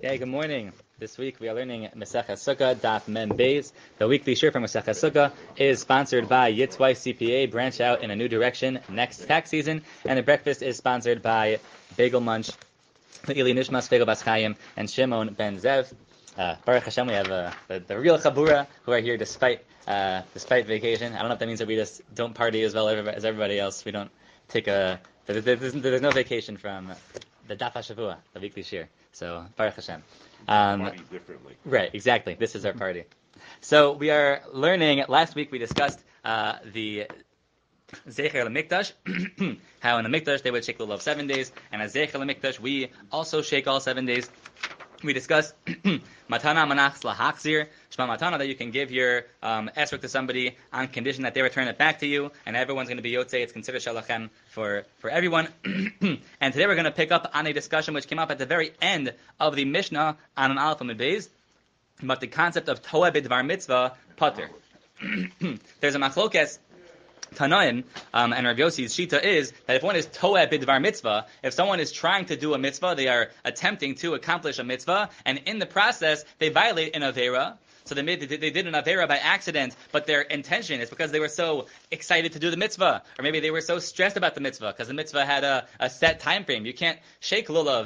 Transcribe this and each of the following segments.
Yeah, good morning. This week we are learning Maseches Sukkah, Daf Mem Beis. The weekly shir from Maseches Sukkah is sponsored by Yitzwai CPA, branch out in a new direction next tax season. And the breakfast is sponsored by Bagel Munch, Ili Nishmas, Bagel Bas Chaim, and Shimon Ben Zev. Baruch Hashem, we have the real Chabura who are here despite vacation. I don't know if that means that we just don't party as well as everybody else. We don't take there's no vacation from the Daf HaShavua, the weekly shir. So, Baruch Hashem. Party differently. Right, exactly. This is our party. So, we are learning, last week we discussed the Zecher LaMikdash, how in the Mikdash they would shake the lulav 7 days, and as Zecher LaMikdash we also shake all 7 days. We discussed Matana Manach Lahachzir, Shema Matana, that you can give your esrog to somebody on condition that they return it back to you, and everyone's going to be Yotzei. It's considered Shalachem for everyone. And today we're going to pick up on a discussion which came up at the very end of the Mishnah on an Aleph Amud Beis about the concept of Toeh B'Dvar Mitzvah Pater. There's a machlokes Tanaim, and Rav Yossi's shita is that if one is toeh bidvar mitzvah, if someone is trying to do a mitzvah, they are attempting to accomplish a mitzvah, and in the process they violate an avera. So they did an avera by accident, but their intention is because they were so excited to do the mitzvah, or maybe they were so stressed about the mitzvah because the mitzvah had a set time frame. You can't shake lulav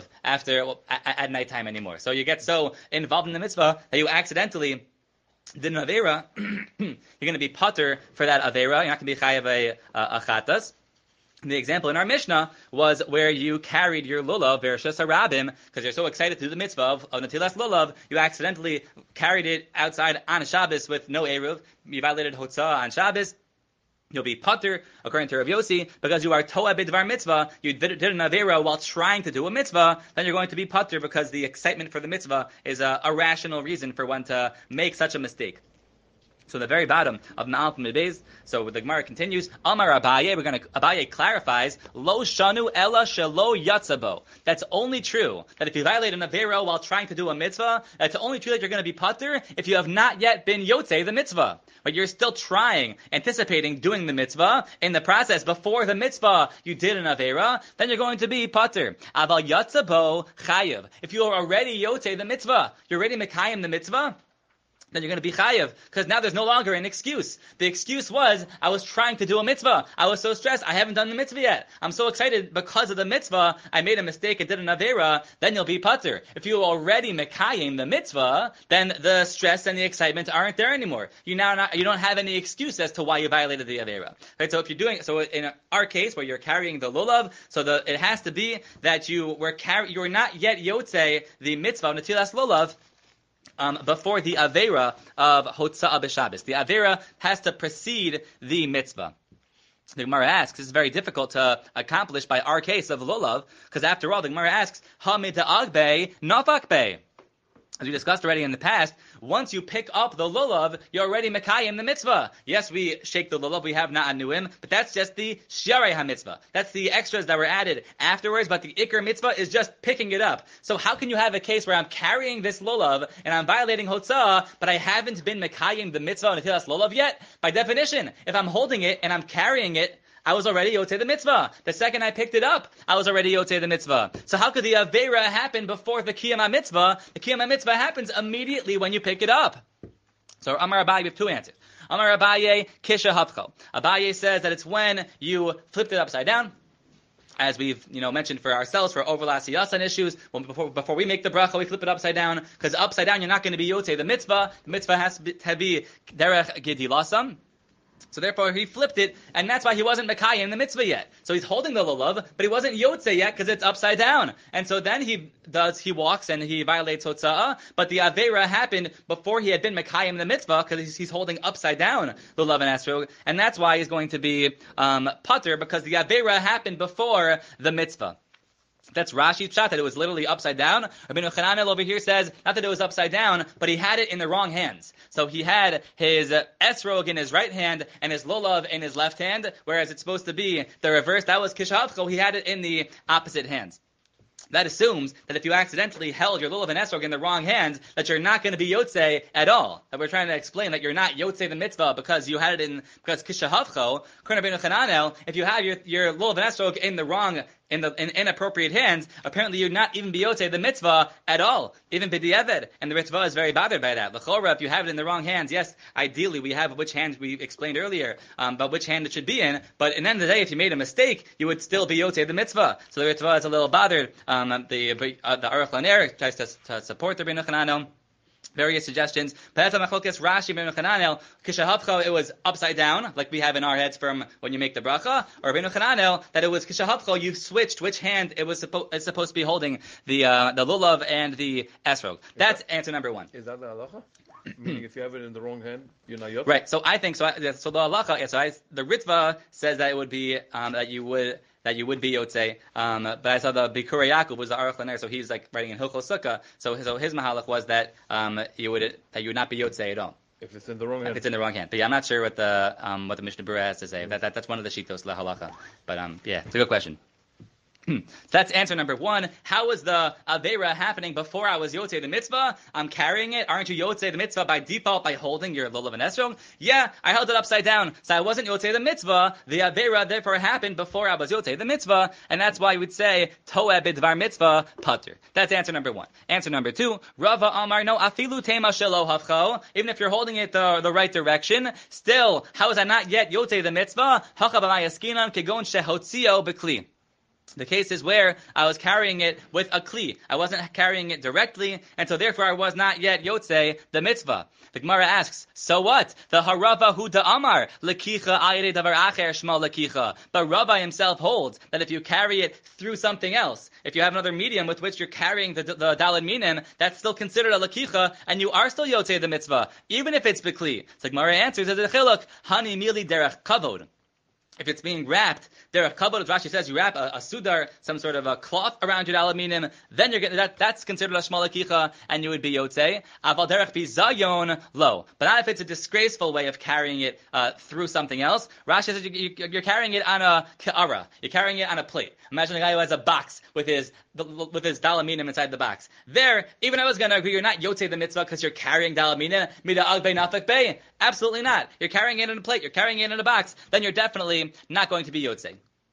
at nighttime anymore. So you get so involved in the mitzvah that you accidentally did an avera. You're going to be pater for that avera. You're not going to be chayav a chatas. The example in our Mishnah was where you carried your lulav vershas harabim because you're so excited to do the mitzvah of natilas lulav. You accidentally carried it outside on Shabbos with no eruv. You violated hotzah on Shabbos. You'll be pater, according to Rav Yossi, because you are toeh b'dvar mitzvah. You did an avera while trying to do a mitzvah. Then you're going to be pater because the excitement for the mitzvah is a rational reason for one to make such a mistake. So the very bottom of Ma'al P'Midbeis, so the Gemara continues, Amar Abaye, Abaye clarifies, Lo shanu ella shelo yatzabo. That's only true, that if you violate an avera while trying to do a mitzvah, it's only true that you're going to be pater if you have not yet been yotzei the mitzvah. But you're still trying, anticipating doing the mitzvah. In the process, before the mitzvah, you did an avera, then you're going to be pater. Aval yatzabo chayiv. If you are already yotzei the mitzvah, you're already mekayim the mitzvah, then you're going to be chayiv, because now there's no longer an excuse. The excuse was, I was trying to do a mitzvah. I was so stressed, I haven't done the mitzvah yet. I'm so excited because of the mitzvah, I made a mistake, I did an avera, then you'll be pater. If you already mekayim the mitzvah, then the stress and the excitement aren't there anymore. You don't have any excuse as to why you violated the avera. Right? So if you're so in our case, where you're carrying the lulav, it has to be that you were not yet yotzei the mitzvah of natilas lulav, before the avera of hotzah b'Shabbos. The avera has to precede the mitzvah. The Gemara asks, this is very difficult to accomplish by our case of lulav, because after all, the Gemara asks, ha mita'agbe nafakbe. As we discussed already in the past, once you pick up the lulav, you're already mekayim the mitzvah. Yes, we shake the lulav, we have na'anuim, but that's just the shiarei ha-mitzvah. That's the extras that were added afterwards, but the ikar mitzvah is just picking it up. So how can you have a case where I'm carrying this lulav and I'm violating hotzah, but I haven't been mekayim the mitzvah and natilas lulav yet? By definition, if I'm holding it and I'm carrying it, I was already yotzei the mitzvah. The second I picked it up, I was already yotzei the mitzvah. So how could the avera happen before the kiyam mitzvah? The kiyam mitzvah happens immediately when you pick it up. So Amar Abaye, we have two answers. Amar Abaye, kisha hapcho. Abaye says that it's when you flipped it upside down. As we've mentioned for ourselves, for overlap siyasan issues, before we make the bracha, we flip it upside down, because upside down you're not going to be yotzei the mitzvah. The mitzvah has to be derech gedilasam. So therefore, he flipped it, and that's why he wasn't mekayim in the mitzvah yet. So he's holding the lulav, but he wasn't yotzei yet because it's upside down. And so then he walks and he violates hotza'ah, but the avera happened before he had been mekayim in the mitzvah because he's holding upside down the lulav and esrog, and that's why he's going to be pater, because the avera happened before the mitzvah. That's Rashi's pshat, that it was literally upside down. Rabbeinu Chananel over here says, not that it was upside down, but he had it in the wrong hands. So he had his esrog in his right hand and his lulav in his left hand, whereas it's supposed to be the reverse. That was kishavcho, he had it in the opposite hands. That assumes that if you accidentally held your lulav and esrog in the wrong hands, that you're not going to be yotzei at all. That we're trying to explain that you're not yotzei the mitzvah because you had it because kishahavcho. According to Rabbeinu Chananel, if you have your lulav and esrog in the wrong in inappropriate hands, apparently you'd not even be yotzei the mitzvah at all, even b'di'eved, and the mitzvah is very bothered by that. L'chora, if you have it in the wrong hands, yes, ideally we have which hand we explained earlier, but which hand it should be in. But in the end of the day, if you made a mistake, you would still be yotzei the mitzvah. So the mitzvah is a little bothered. The Aruch LaNer tries to support the Rabbeinu Chananel. Various suggestions. Rashi ben Chananel, kishahavcha, it was upside down, like we have in our heads from when you make the bracha, or ben Chananel, that it was kishahavcha, you switched which hand it was supposed to be holding the lulav and the esrog. That's answer number one. Is that the halacha? Meaning, if you have it in the wrong hand, you're not yotzei? Right. So I think so. So the halacha, the Ritva says that it would be that you would be yotzei. But I saw the Bikurei Yaakov was the Aruch LaNer, so he's like writing in Hilchos Sukkah. So his mahalach was that you would not be yotzei at all. If it's in the wrong hand. If it's in the wrong hand. But yeah, I'm not sure what the Mishnah Berurah has to say. That's one of the shitos la halacha. But yeah, it's a good question. That's answer number one. How was the Aveira happening before I was Yotzei the mitzvah? I'm carrying it. Aren't you Yotzei the mitzvah by default by holding your lulav and esrog? Yeah, I held it upside down. So I wasn't Yotzei the mitzvah. The Aveira therefore happened before I was Yotzei the mitzvah. And that's why we'd say, Toeh b'dvar mitzvah, pater. That's answer number one. Answer number two, Rava Amar, no, afilu tema shelo havcho. Even if you're holding it the right direction, still, how is I not yet Yotzei the mitzvah? Hacha b'mayaskinan kegon shehotzio b'kli. The case is where I was carrying it with a kli. I wasn't carrying it directly, and so therefore I was not yet yotzei the mitzvah. The Gemara asks, so what? The harava hu da'amar lekicha ayre davar acher shma lekicha. But Rabbi himself holds that if you carry it through something else, if you have another medium with which you're carrying the daled minim, that's still considered a lekicha, and you are still yotzei the mitzvah, even if it's bekli. So the Gemara answers as a chiluk, hani mili derech kavod. If it's being wrapped, derech kavod, as Rashi says, you wrap a sudar, some sort of a cloth around your alaminim, then you're getting that's considered a shma lekicha, and you would be yotzei. Aval derech bizayon lo, but not if it's a disgraceful way of carrying it through something else. Rashi says you're carrying it on a ke'ara, you're carrying it on a plate. Imagine a guy who has a box with his dalaminim inside the box. There, even I was going to agree, you're not yotzei the mitzvah because you're carrying dalaminim mida agbei nafek bei. Absolutely not. You're carrying it in a plate. You're carrying it in a box. Then you're definitely not going to be yotzei.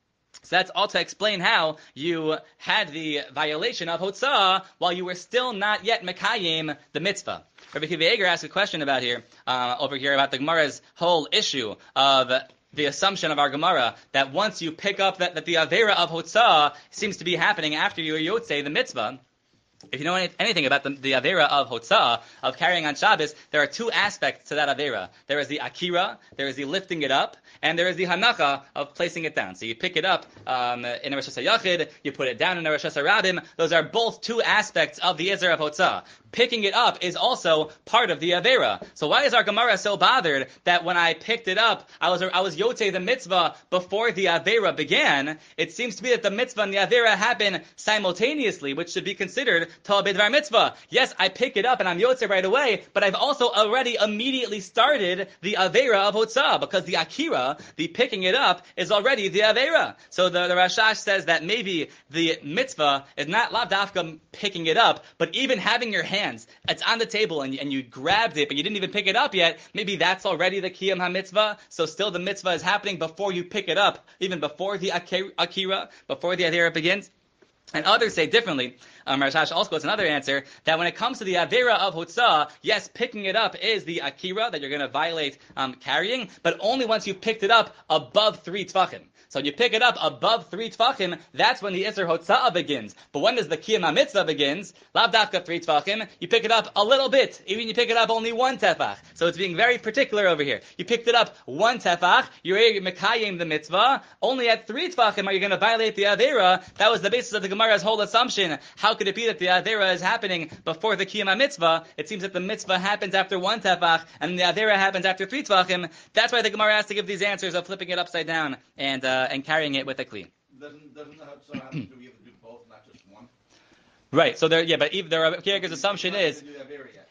So that's all to explain how you had the violation of Hotzah while you were still not yet Mekayim the mitzvah. Rabbi Akiva Eiger asked a question about over here about the Gemara's whole issue of the assumption of our Gemara that once you pick up that the Aveira of Hotzah seems to be happening after you are Yotzei the mitzvah. If you know anything about the Aveira of Hotzah, of carrying on Shabbos, there are two aspects to that Aveira. There is the Akira, there is the lifting it up, and there is the Hanacha of placing it down. So you pick it up in a Rosh Hashanah, you put it down in a Rosh Hashanah. Those are both two aspects of the Ezer of Hotzah. Picking it up is also part of the Aveira. So why is our Gemara so bothered that when I picked it up, I was Yotzei the mitzvah before the Aveira began? It seems to be that the mitzvah and the Aveira happen simultaneously, which should be considered Toeh b'dvar mitzvah. Yes, I pick it up and I'm Yotzei right away, but I've also already immediately started the Aveira of Hotzah, because the Akira, the picking it up, is already the Aveira. So the Rashash says that maybe the mitzvah is not lav dafka picking it up, but even having your hand it's on the table and you grabbed it, but you didn't even pick it up yet. Maybe that's already the Kiyam HaMitzvah. So still the mitzvah is happening before you pick it up, even before the Akira, before the Aveira begins. And others say differently. Rashash also quotes another answer that when it comes to the Aveira of Hotzah, yes, picking it up is the Akira that you're going to violate carrying, but only once you picked it up above 3 Tvachim. So when you pick it up above 3 Tvachim, that's when the Isser Hotzah begins. But when does the Kiyam HaMitzvah begins? Lav dafka 3 Tvachim, you pick it up a little bit, even you pick it up only 1 Tefach. So it's being very particular over here. You picked it up 1 Tefach, you're Mekayim the mitzvah, only at 3 Tvachim are you going to violate the Aveira. That was the basis of the Gemara's whole assumption. How could it be that the Aveira is happening before the Kiyam HaMitzvah? It seems that the mitzvah happens after 1 Tefach, and the Aveira happens after 3 Tvachim. That's why the Gemara has to give these answers of flipping it upside down and carrying it with a kli. Doesn't the Hotzah have to be able to do both, not just one? Right. So there are Kierkegaard's assumption is.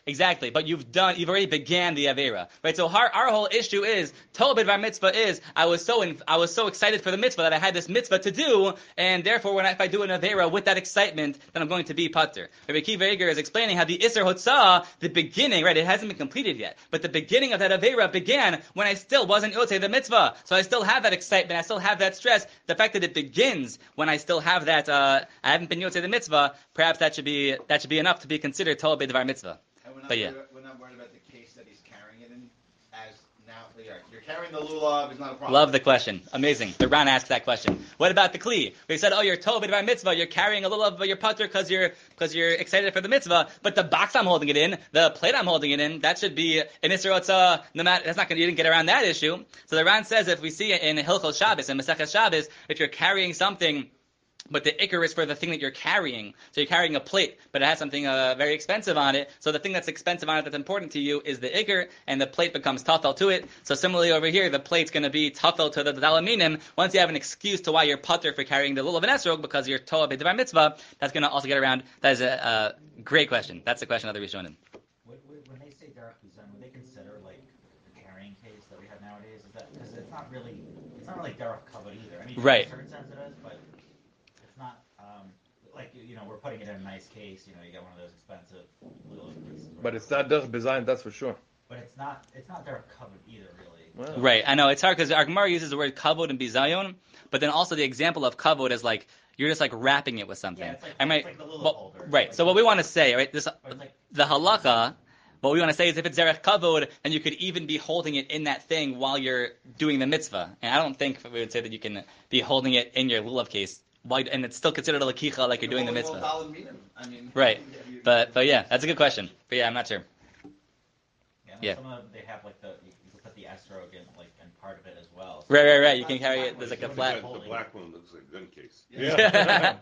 Exactly, but you've already began the Avera, right? So our whole issue is, Toa B'Dvar Mitzvah is, I was so excited for the mitzvah that I had this mitzvah to do, and therefore if I do an Avera with that excitement, then I'm going to be Pater. Rabbi Akiva Eiger is explaining how the Isser Hotzah, the beginning, right, it hasn't been completed yet, but the beginning of that Avera began when I still wasn't Yotzei the mitzvah. So I still have that excitement, I still have that stress. The fact that it begins when I still have that, I haven't been Yotzei the mitzvah, perhaps that should be enough to be considered Toa B'Dvar Mitzvah. But yeah. We're not worried about the case that he's carrying it in, as now you're carrying the lulav, it's not a problem. Love the question. Amazing. The Ran asked that question. What about the kli? We said, you're Toa B'Dvar Mitzvah, you're carrying a lulav, but you're pater because you're excited for the mitzvah, but the box I'm holding it in, the plate I'm holding it in, that should be an Isser Hotzah, no matter, you didn't get around that issue. So the Ran says, if we see it in Hilchos Shabbos, in Maseches Shabbos, if you're carrying something, but the ikar is for the thing that you're carrying. So you're carrying a plate, but it has something very expensive on it. So the thing that's expensive on it that's important to you is the ikar, and the plate becomes tafel to it. So similarly over here, the plate's going to be tafel to the dalaminim. Once you have an excuse to why you're pater for carrying the lulav and esrog, because you're Toa B'Dvar Mitzvah, that's going to also get around. That is a great question. That's the question of the Rishonim. When they say derech bizan, would they consider like the carrying case that we have nowadays? Is that because it's not really derech kavod either? I mean, right. In a certain sense it is, but it's not like we're putting it in a nice case. You get one of those expensive little pieces. But it's not derech bizan, that's for sure. But it's not derech kavod either, really. Wow. So, Right. I know it's hard because our Gemara uses the word kavod and bizayon, but then also the example of kavod is like you're just like wrapping it with something. Yeah, it's like the little holder. Right. Like, so what we want to say, right? This like, the halacha. What we want to say is if it's derech kavod, then you could even be holding it in that thing while you're doing the mitzvah. And I don't think we would say that you can be holding it in your lulav case, and it's still considered a lakicha like you're doing the mitzvah. I mean, Right. But yeah, that's a good question. But yeah, I'm not sure. Yeah. Some of them, they have like you can put the esrog in part of it as well. So Right. You can carry it. There's like a flat. The black one looks like a gun case. Yeah.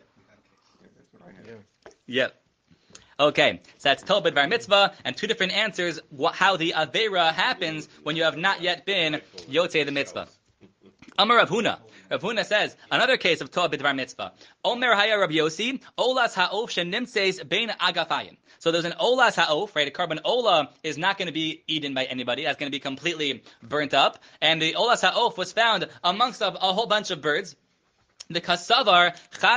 Yep. Okay, so that's Toa B'Dvar Mitzvah, and two different answers how the Avera happens when you have not yet been Yotzei the Mitzvah. Amar Rav Huna. Rav Huna says, another case of Toa B'Dvar Mitzvah. Omer Haya Rav Yossi, Olas Ha'of Shenimtzeis Bein Agafayim. So there's an Olas Ha'of, right? A carbon Ola is not going to be eaten by anybody. That's going to be completely burnt up. And the Olas Ha'of was found amongst a whole bunch of birds. The kasavur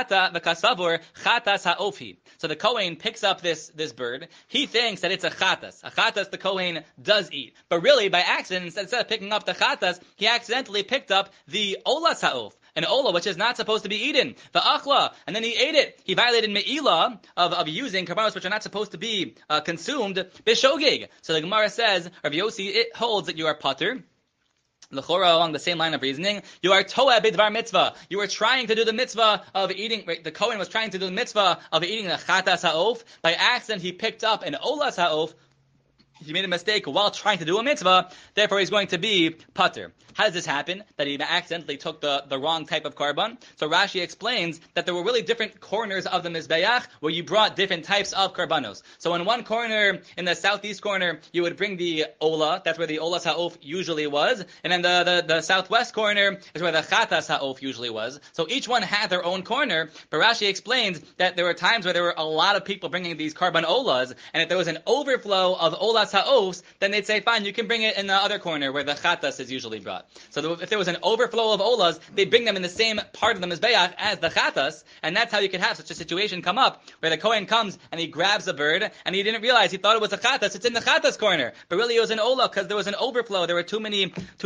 chatas ha'ofi. So the Kohen picks up this bird. He thinks that it's a chatas. A chatas the Kohen does eat. But really, by accident, instead of picking up the chatas, he accidentally picked up the olas ha'of. An ola, which is not supposed to be eaten. The achla, and then he ate it. He violated me'ilah of using karbanos which are not supposed to be consumed. Bishogig. So the Gemara says, Rav Yossi, it holds that you are pater. L'chora, along the same line of reasoning, you are Toa B'Dvar Mitzvah. You were trying to do the mitzvah of eating, the Kohen was trying to do the mitzvah of eating the chatas ha'of. By accident, he picked up an olas ha'of. He made a mistake while trying to do a mitzvah, therefore he's going to be pater. How does this happen? That he accidentally took the wrong type of korban? So Rashi explains that there were really different corners of the Mizbeach where you brought different types of korbanos. So in one corner, in the southeast corner, you would bring the ola, that's where the olas ha'of usually was, and then the southwest corner is where the chatas ha'of usually was. So each one had their own corner, but Rashi explains that there were times where there were a lot of people bringing these korban olas, and if there was an overflow of olas ha'ofs, then they'd say, fine, you can bring it in the other corner where the chatas is usually brought. So if there was an overflow of olas, they'd bring them in the same part of the mizbeach as the chatas, and that's how you could have such a situation come up, where the Kohen comes and he grabs a bird, and he didn't realize, he thought it was a chatas, it's in the chatas corner, but really it was an ola, because there was an overflow, there were too many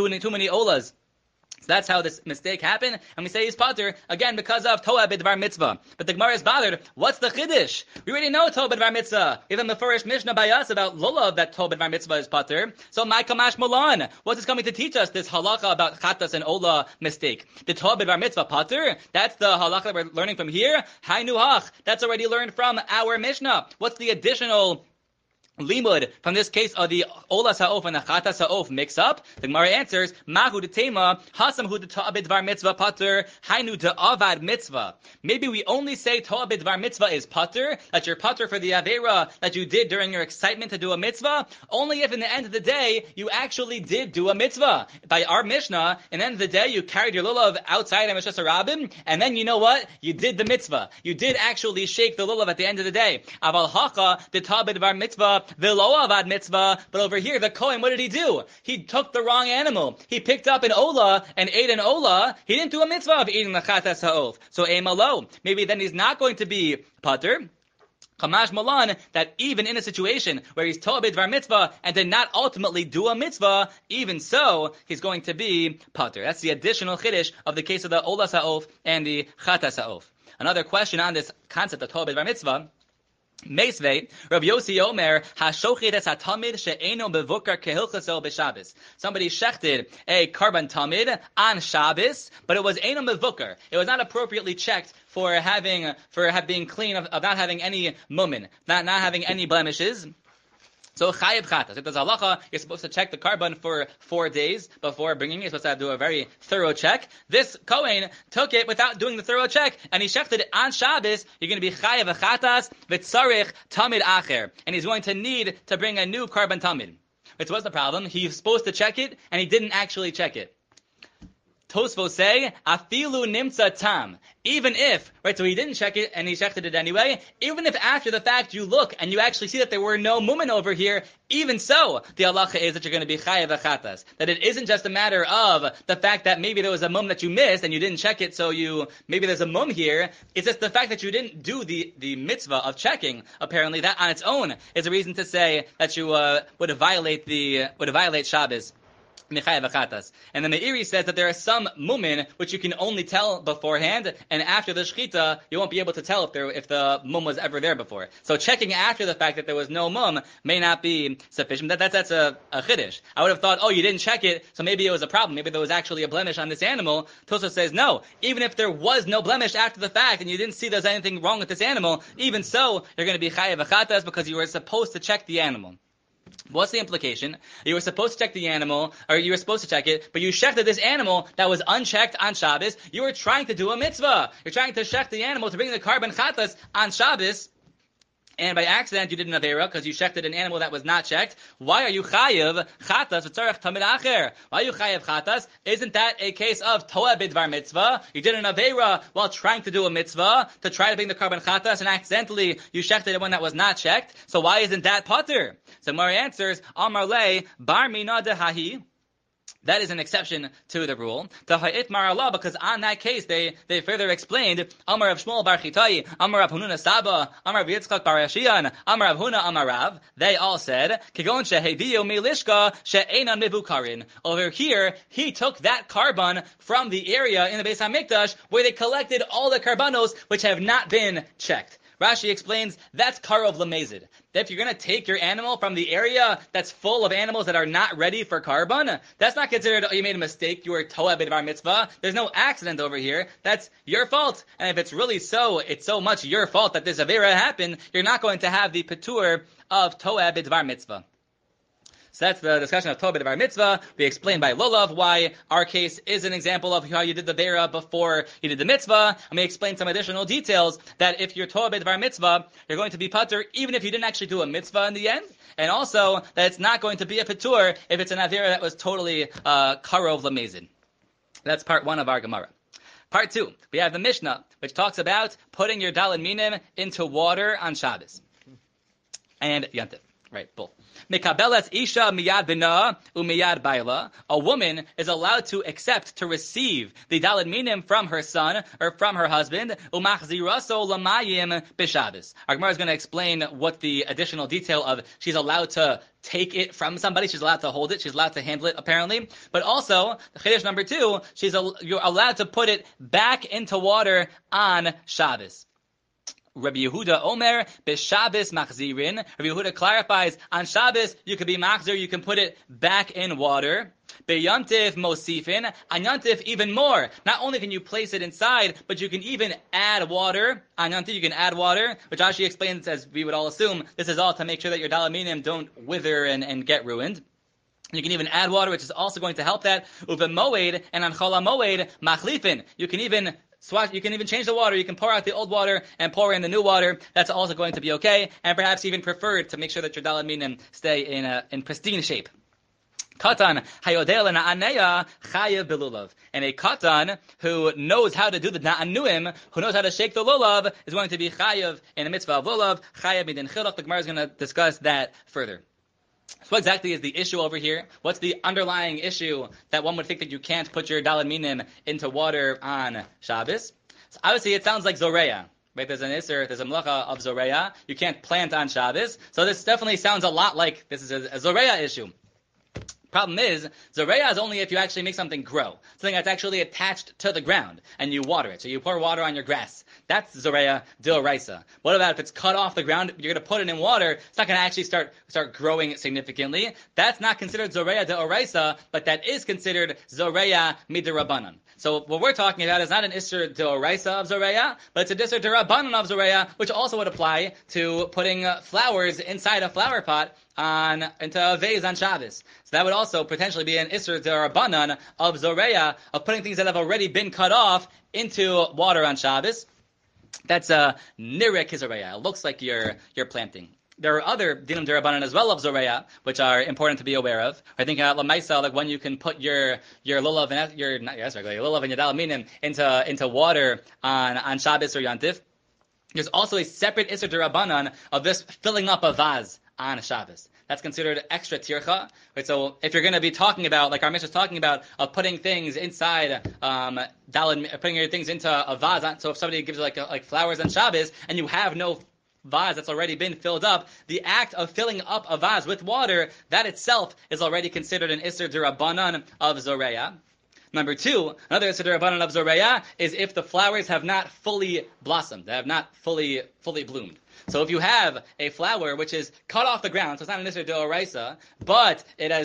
olas. So that's how this mistake happened, and we say he's pater, again, because of Toa B'Dvar Mitzvah. But the Gemara is bothered, what's the Chiddush? We already know Toa B'Dvar Mitzvah. Even the first Mishnah by us about Lulav, that Toa B'Dvar Mitzvah is pater. So my Kamash Mulan, what's this coming to teach us, this halacha about Chatas and Ola mistake? The Toa B'Dvar Mitzvah pater? That's the halacha that we're learning from here? Hai Nuhach, that's already learned from our Mishnah. What's the additional limud from this case of the olas ha'of and the chatas ha'of mix up? The Gemara answers, Mahu de tema, hasam hu de Toa B'Dvar Mitzvah pater, hainu de avad mitzvah. Maybe we only say Toa B'Dvar Mitzvah is pater, that you're pater for the avera that you did during your excitement to do a mitzvah, only if in the end of the day you actually did do a mitzvah. By our Mishnah, in the end of the day you carried your lulav outside and Mishas Harabim, and then you know what? You did the mitzvah. You did actually shake the lulav at the end of the day. Aval hacha de Toa B'Dvar Mitzvah mitzvah, v'lo avad mitzvah. But over here, the Kohen, what did he do? He took the wrong animal. He picked up an ola and ate an ola. He didn't do a mitzvah of eating the chatas ha'of. So emalo. Maybe then he's not going to be pater. Kamash Malan, that even in a situation where he's told b'dvar mitzvah and did not ultimately do a mitzvah, even so, he's going to be pater. That's the additional chiddush of the case of the ola sa'of and the chatas ha'of. Another question on this concept of told b'dvar mitzvah. Meisvei, Rabbi Yossi Omer, Hashochet es hatamid she'eno bevukar kehilchaso b'Shabbos. Somebody shechted a karban tamid on Shabbos, but it was eno bevukar. It was not appropriately checked for being clean of not having any mumin, not having any blemishes. So chayiv chatas. If there's halacha, you're supposed to check the karban for 4 days before bringing it. You're supposed to do a very thorough check. This Kohen took it without doing the thorough check, and he shechted it on Shabbos. You're going to be chayiv chatas v'tzarich tamid acher, and he's going to need to bring a new karban tamid. Which was the problem? He's supposed to check it, and he didn't actually check it. Tosfos say, afilu nimtza tam. Even if, right, so he didn't check it and he checked it anyway, even if after the fact you look and you actually see that there were no mumin over here, even so, the halacha is that you're going to be chayav achatas. That it isn't just a matter of the fact that maybe there was a mum that you missed and you didn't check it, so maybe there's a mum here. It's just the fact that you didn't do the mitzvah of checking. Apparently that on its own is a reason to say that you would violate Shabbos. And the Meiri says that there are some mumin which you can only tell beforehand, and after the shechita you won't be able to tell if the mum was ever there before. So checking after the fact that there was no mum may not be sufficient. That's a chiddush. I would have thought, you didn't check it, so maybe it was a problem. Maybe there was actually a blemish on this animal. Tosfos says no. Even if there was no blemish after the fact and you didn't see there's anything wrong with this animal, even so you're going to be chayav achatas because you were supposed to check the animal. What's the implication? You were supposed to check the animal, or you were supposed to check it, but you shechted this animal that was unchecked on Shabbos. You were trying to do a mitzvah. You're trying to shecht the animal to bring the karban chatas on Shabbos, and by accident you did an avera because you shechted an animal that was not checked. Why are you chayav chatas v'tzarech tamid acher? Why are you chayav chatas? Isn't that a case of toa bidvar mitzvah? You did an avera while trying to do a mitzvah to try to bring the karban chatas, and accidentally you shechted one that was not checked. So why isn't that pater? So Mari answers, Amar le bar mina dehahi. That is an exception to the rule. Because on that case, they further explained, Amar Rav Shmuel bar Chitai, Amar Rav Hanuna Saba, Amar Rav Yitzchak bar Yashian, Amar Rav Huna Amar Rav, they all said, Kigon sheheviu milishka she'enan mivukarin. Over here, he took that karban from the area in the Beis HaMikdash where they collected all the karbanos which have not been checked. Rashi explains that's karov lamezid. That if you're going to take your animal from the area that's full of animals that are not ready for karban, that's not considered, you made a mistake, you were toa b'dvar mitzvah. There's no accident over here. That's your fault. And if it's really so, it's so much your fault that this avera happened, you're not going to have the patur of toa b'dvar mitzvah. So that's the discussion of Toa b'dvar mitzvah. We explained by Lulav why our case is an example of how you did the vera before you did the mitzvah. And we explained some additional details that if you're Toa b'dvar mitzvah, you're going to be patur even if you didn't actually do a mitzvah in the end. And also that it's not going to be a patur if it's an avera that was totally karov lamezid. That's part 1 of our Gemara. Part 2, we have the Mishnah, which talks about putting your daled minim into water on Shabbos. And Yantif. Right, both. Mekabelas isha miyad bina umiyad baila. A woman is allowed to accept, to receive the daled minim from her son or from her husband. Umachziraso lamayim b'Shabbos. Our Gemara is going to explain what the additional detail of she's allowed to take it from somebody. She's allowed to hold it. She's allowed to handle it, apparently. But also, chiddush number 2, you're allowed to put it back into water on Shabbos. Rabbi Yehuda Omer, b'Shabbos machzirin. Rabbi Yehuda clarifies, on Shabbos, you can be machzir, you can put it back in water. Be'yantif mosifin. On Yantif, even more. Not only can you place it inside, but you can even add water. On Yantif, you can add water, which Rashi explains, as we would all assume, this is all to make sure that your daled minim don't wither and get ruined. You can even add water, which is also going to help that. Uve moed, and on chol moed machlifin. You can even change the water. You can pour out the old water and pour in the new water. That's also going to be okay, and perhaps even preferred to make sure that your daled minim stay in pristine shape. Katan hayodel na'aneya chayav belulav. And a katan who knows how to do the na'anuim, who knows how to shake the lulav, is going to be chayav in the mitzvah of lulav, chayav midin chilach. The Gemara is going to discuss that further. So what exactly is the issue over here? What's the underlying issue that one would think that you can't put your daled minim into water on Shabbos? So obviously it sounds like zoreya. Right, there's an isser, there's a melacha of zoreya. You can't plant on Shabbos. So this definitely sounds a lot like this is a zoreya issue. Problem is, zoreya is only if you actually make something grow. Something that's actually attached to the ground, and you water it. So you pour water on your grass. That's zoreya d'oraisa. What about if it's cut off the ground, you're going to put it in water, it's not going to actually start growing significantly. That's not considered zoreya d'oraisa, but that is considered zoreya midirabanan. So what we're talking about is not an isser d'oraisa of zoreya, but it's a isser d'rabanan of zoreya, which also would apply to putting flowers inside a flower pot into a vase on Shabbos. So that would also potentially be an isser d'rabanan of zoreya, of putting things that have already been cut off into water on Shabbos. That's a nirek zoreya. It looks like you're planting. There are other dinim d'rabanan as well of zoreya, which are important to be aware of. I think lamaisa, like when you can put your lulav and your lulav and your daled minim into water on Shabbos or Yantif. There's also a separate isser d'rabanan of this filling up a vase on Shabbos. That's considered extra tircha. Right? So if you're going to be talking about, like our Mishnah is talking about, of putting things inside, putting your things into a vase. So if somebody gives you like flowers on Shabbos and you have no vase that's already been filled up, the act of filling up a vase with water, that itself is already considered an isser d'rabanan of zoreya. Number two, another isser d'rabanan of zoreya is if the flowers have not fully blossomed, they have not fully bloomed. So if you have a flower which is cut off the ground, so it's not an isser d'oraisa, but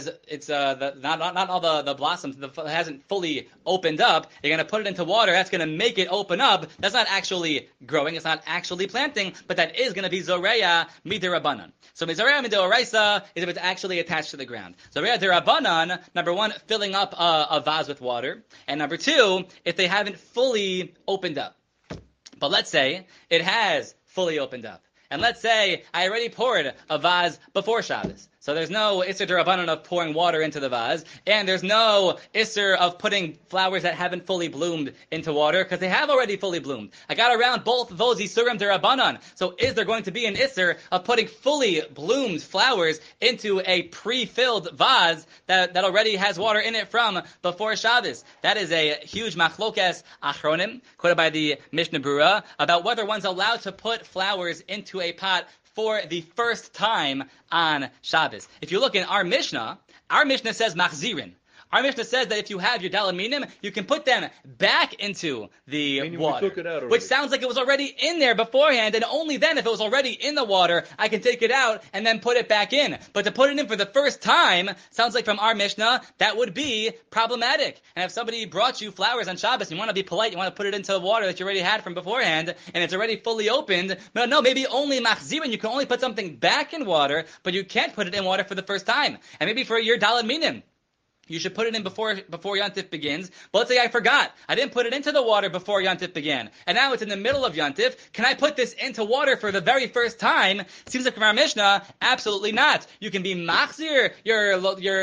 not all the blossoms, it hasn't fully opened up, you're going to put it into water, that's going to make it open up. That's not actually growing, it's not actually planting, but that is going to be zoreya midirabanan. So zoreya midiraisa is if it's actually attached to the ground. Zoreya dirabanan, number one, filling up a vase with water, and number two, if they haven't fully opened up. But let's say it has fully opened up. And let's say I already poured a vase before Shabbos. So there's no isser d'rabanan of pouring water into the vase, and there's no isser of putting flowers that haven't fully bloomed into water, because they have already fully bloomed. I got around both those isurim d'rabanan. So is there going to be an isser of putting fully bloomed flowers into a pre-filled vase that already has water in it from before Shabbos? That is a huge machlokes achronim, quoted by the Mishnah Berurah, about whether one's allowed to put flowers into a pot for the first time on Shabbos. If you look in our Mishnah says machzirin. Our Mishnah says that if you have your daled minim, you can put them back into the water. We took it out already. Which sounds like it was already in there beforehand, and only then, if it was already in the water, I can take it out and then put it back in. But to put it in for the first time, sounds like from our Mishnah, that would be problematic. And if somebody brought you flowers on Shabbos, you want to be polite, you want to put it into the water that you already had from beforehand, and it's already fully opened, but no, maybe only machzirin, you can only put something back in water, but you can't put it in water for the first time. And maybe for your daled minim, you should put it in before Yantif begins. But let's say I forgot. I didn't put it into the water before Yantif began. And now it's in the middle of Yantif. Can I put this into water for the very first time? Seems like from our Mishnah, absolutely not. You can be machzir your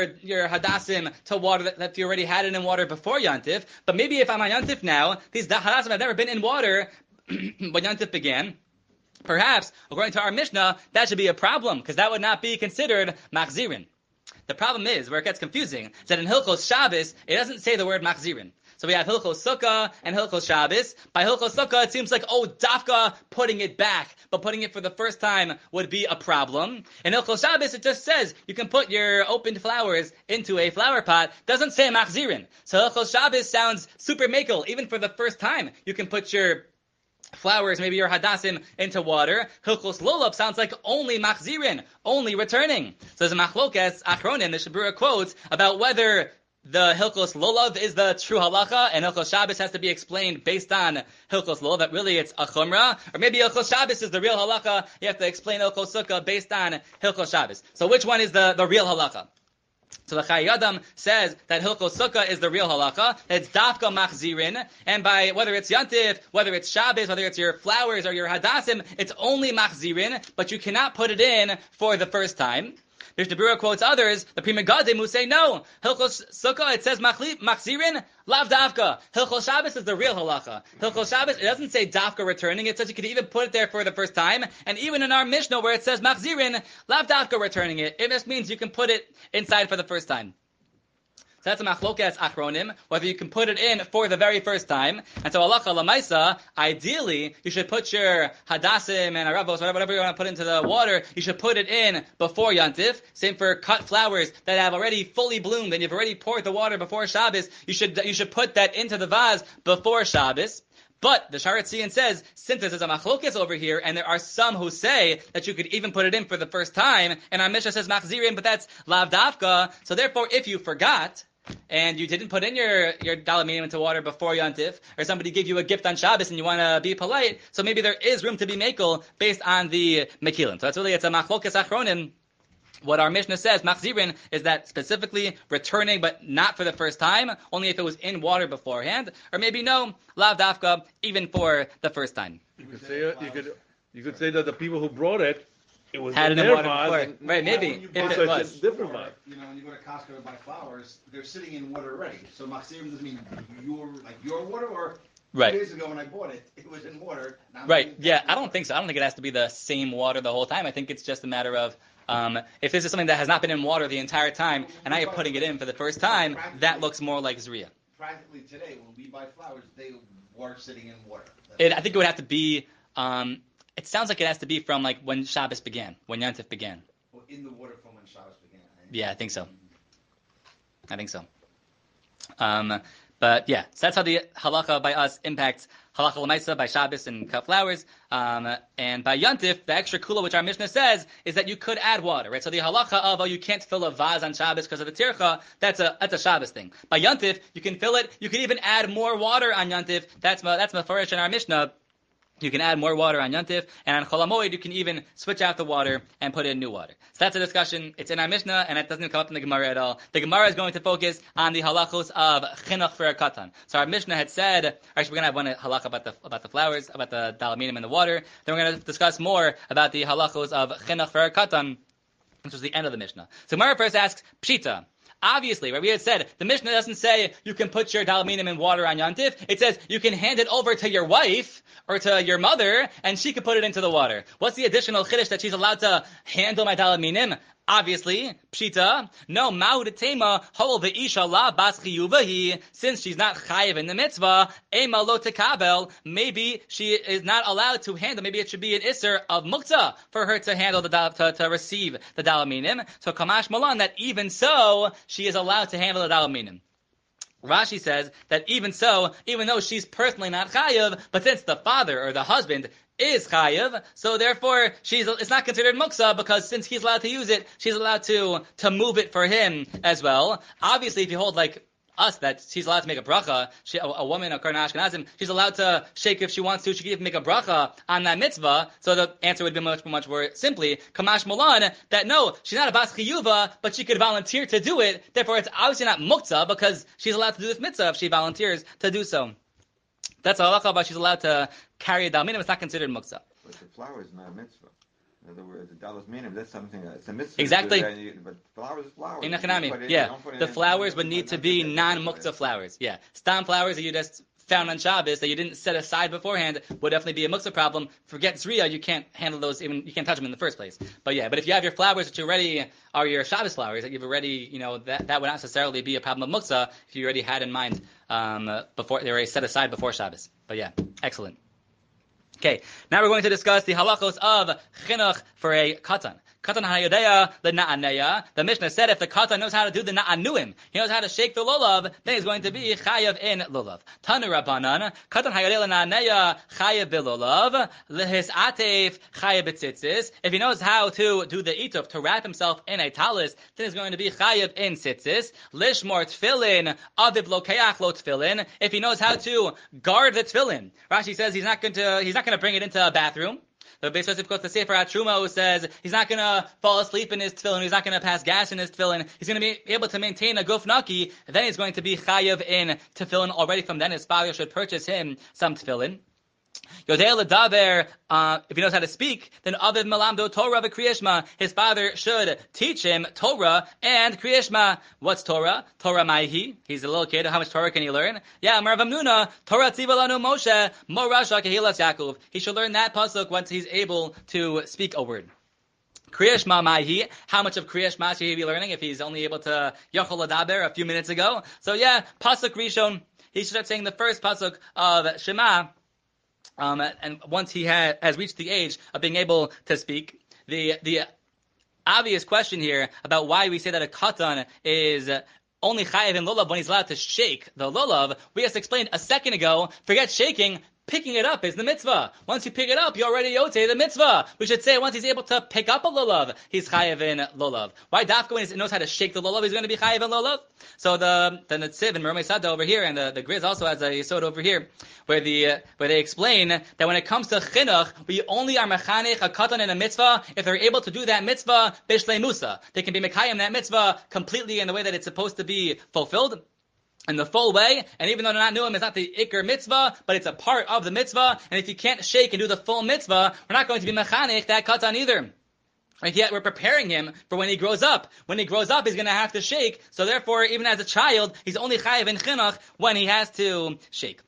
hadassim to water that you already had it in water before Yantif. But maybe if I'm on Yantif now, these hadassim have never been in water when Yantif began. Perhaps, according to our Mishnah, that should be a problem, because that would not be considered machzirin. The problem is, where it gets confusing, is that in Hilchos Shabbos, it doesn't say the word machzirin. So we have Hilchos Sukkah and Hilchos Shabbos. By Hilchos Sukkah, it seems like, dafka, putting it back. But putting it for the first time would be a problem. In Hilchos Shabbos, it just says you can put your opened flowers into a flower pot. Doesn't say machzirin. So Hilchos Shabbos sounds super makel. Even for the first time, you can put your flowers, maybe your hadassim, into water. Hilchos lulav sounds like only machzirin, only returning. So there's a machlokes achronim, the Shabura quotes, about whether the Hilchos lulav is the true halacha, and Hilchos Shabbos has to be explained based on Hilchos lulav, that really it's a chumrah, or maybe Hilchos Shabbos is the real halacha, you have to explain Hilchos Sukkah based on Hilchos Shabbos. So which one is the real halacha? So the Chai Yadam says that Hilchos Sukkah is the real halacha. It's dafka machzirin, and by whether it's Yantif, whether it's Shabbos, whether it's your flowers or your hadassim, it's only machzirin, but you cannot put it in for the first time. Mishnah Berurah quotes others, the Pri Megadim, who say no. Hilchos Sukkah, it says machzirin, lav dafka. Hilchos Shabbos is the real halacha. Hilchos Shabbos, it doesn't say dafka returning, it says you could even put it there for the first time. And even in our Mishnah where it says machzirin, lav dafka returning it just means you can put it inside for the first time. So that's a machlokas achronim, whether you can put it in for the very first time. And so halacha lamaisa, ideally, you should put your hadassim and aravos, whatever you want to put into the water, you should put it in before Yantif. Same for cut flowers that have already fully bloomed and you've already poured the water before Shabbos. You should put that into the vase before Shabbos. But the Sharat Tzion says, since there's a machlokes over here, and there are some who say that you could even put it in for the first time, and our Mishnah says machzirin, but that's lav dafka. So therefore, if you forgot, and you didn't put in your dalaminim into water before Yantif, or somebody gave you a gift on Shabbos and you want to be polite, so maybe there is room to be mekel based on the mekilin. So that's really, it's a machlokes achronim. What our Mishnah says, machzirin, is that specifically returning, but not for the first time, only if it was in water beforehand, or maybe no, lav dafka, even for the first time. You could say that the people who brought it was had in it in their water vase, before. Right, maybe, if so it it's was. a different vibe. You know, when you go to Costco to buy flowers, they're sitting in water already. So machzirim doesn't mean your water, or Right. 2 days ago when I bought it, it was in water. Now I'm Right, putting it yeah, back in I don't water. think so. I don't think it has to be the same water the whole time. I think it's just a matter of, if this is something that has not been in water the entire time, and now you're putting it in for the first time, that looks more like Zriya. Practically today, when we buy flowers, they were sitting in water. I think it would have to be, it sounds like it has to be from like when Shabbos began, when Yantif began. Well, in the water from when Shabbos began. Yeah, I think so. But yeah, so that's how the halacha by us impacts halacha l'maisa by Shabbos and cut flowers. And by Yantif, the extra kula, which our Mishnah says, is that you could add water, right? So the halacha of, you can't fill a vase on Shabbos because of the tircha, that's a Shabbos thing. By Yantif, you can fill it, you can even add more water on Yantif. That's mafarish in our Mishnah. You can add more water on Yantif, and on Chol HaMoed you can even switch out the water and put in new water. So that's a discussion. It's in our Mishnah, and it doesn't come up in the Gemara at all. The Gemara is going to focus on the halachos of chinuch for a katan. So our Mishnah had said, actually we're going to have one halach about the flowers, about the dalaminim in the water. Then we're going to discuss more about the halachos of chinuch for a katan, which was the end of the Mishnah. So Gemara first asks, Pshita. Obviously, right, we had said, the Mishnah doesn't say you can put your dalaminim in water on Yantif. It says you can hand it over to your wife or to your mother, and she can put it into the water. What's the additional chiddush that she's allowed to handle my dalaminim? Obviously, pshita, no, ma'ud tema, hol ve'isha la bas chiyuvahi, since she's not chayiv in the mitzvah, ema lo tekabel, maybe she is not allowed to handle, maybe it should be an isser of muktzah for her to handle to receive the dalaminim. So kamash malan, that even so, she is allowed to handle the dalaminim. Rashi says that even so, even though she's personally not chayiv, but since the father or the husband is chayiv, so therefore it's not considered muksa, because since he's allowed to use it, she's allowed to move it for him as well. Obviously, if you hold like us that she's allowed to make a bracha, a woman, a Karna Ashkenazim, she's allowed to shake if she wants to. She can even make a bracha on that mitzvah. So the answer would be much more simply Kamash Mulan, that no, she's not a bas chiyuva, but she could volunteer to do it. Therefore, it's obviously not muktzah, because she's allowed to do this mitzvah if she volunteers to do so. That's a halacha, but she's allowed to carry a dalminim. It's not considered muktzah. But the flower is not a mitzvah. In other words, the dalas minim, that's something that's a mitzvah. Exactly. But flowers is flowers. In Achanami, yeah. The flowers would need to be non-muktzah flowers. Yeah. Stam flowers that you just found on Shabbos that you didn't set aside beforehand would definitely be a muktzah problem. Forget Zriya, you can't handle those, even you can't touch them in the first place. But if you have your flowers that you already are your Shabbos flowers that you've already, that would not necessarily be a problem of muktzah if you already had in mind before they were already set aside before Shabbos. But yeah, excellent. Okay, now we're going to discuss the halachos of chinuch for a katan. Katan hayadeya the na'aneya. The Mishnah said if the katan knows how to do the na'anuim, he knows how to shake the lulav, then he's going to be chayav in lulav. Tanu Rabbanan, katan hayadeya na'aneya chayav bilulav, lehis atef chayav b'tzitzis. If he knows how to do the ituf, to wrap himself in a talis, then he's going to be chayav in tzitzis. Lishmor tefillin, aviv lokeach lo tefillin. If he knows how to guard the tefillin, Rashi says he's not going to bring it into a bathroom. The Beis Yosef quotes the Sefer HaTruma, who says he's not going to fall asleep in his tefillin, he's not going to pass gas in his tefillin, he's going to be able to maintain a guf naki, then he's going to be chayav in tefillin already from then. His father should purchase him some tefillin. Yodei Ladaber, if he knows how to speak, then Aviv Malamdo Torah v'Kriyashma. His father should teach him Torah and Kriyashma. What's Torah? Torah Maihi. He's a little kid. How much Torah can he learn? Yeah, Marav Amnuna, Torah Tzivalanu Moshe, Morasha Kehilas Yaakov. He should learn that pasuk once he's able to speak a word. Kriyashma Maihi. How much of Kriyashma should he be learning if he's only able to Yochel Ladaber a few minutes ago? So yeah, pasuk Rishon. He should start saying the first pasuk of Shema. And once he has reached the age of being able to speak, the obvious question here about why we say that a katan is only chayiv in lulav when he's allowed to shake the lulav, we just explained a second ago. Forget shaking. Picking it up is the mitzvah. Once you pick it up, you're already yotei the mitzvah. We should say once he's able to pick up a lulav, he's chayiv in lulav. Why dafka when he knows how to shake the lulav, he's going to be chayiv in lulav? So the Netziv and Meromei Sada over here, and the Grizz also has a yesod over here, where they explain that when it comes to chinuch, we only are mechanech a katan in a mitzvah if they're able to do that mitzvah bishlei musa. They can be mekayim that mitzvah completely in the way that it's supposed to be fulfilled. In the full way, and even though they're not new, it's not the ikr mitzvah, but it's a part of the mitzvah, and if you can't shake and do the full mitzvah, we're not going to be mechanech that katan either. And yet we're preparing him for when he grows up. When he grows up, he's going to have to shake, so therefore, even as a child, he's only chayiv in chinuch when he has to shake.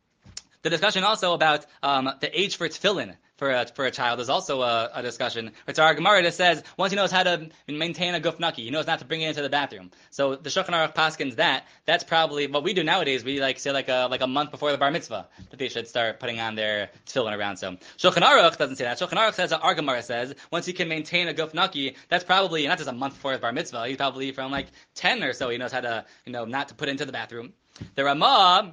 The discussion also about the age for tefillin for a child is also a discussion. It's our Gemara that says once he knows how to maintain a gufnaki, he knows not to bring it into the bathroom. So the Shulchan Aruch paskins that's probably what we do nowadays. We say like a month before the bar mitzvah that they should start putting on their tefillin around. So Shulchan Aruch doesn't say that. Shulchan Aruch says our Gemara says once he can maintain a gufnaki, that's probably not just a month before his bar mitzvah. He's probably from like 10 or so. He knows how to not to put it into the bathroom. The Ramah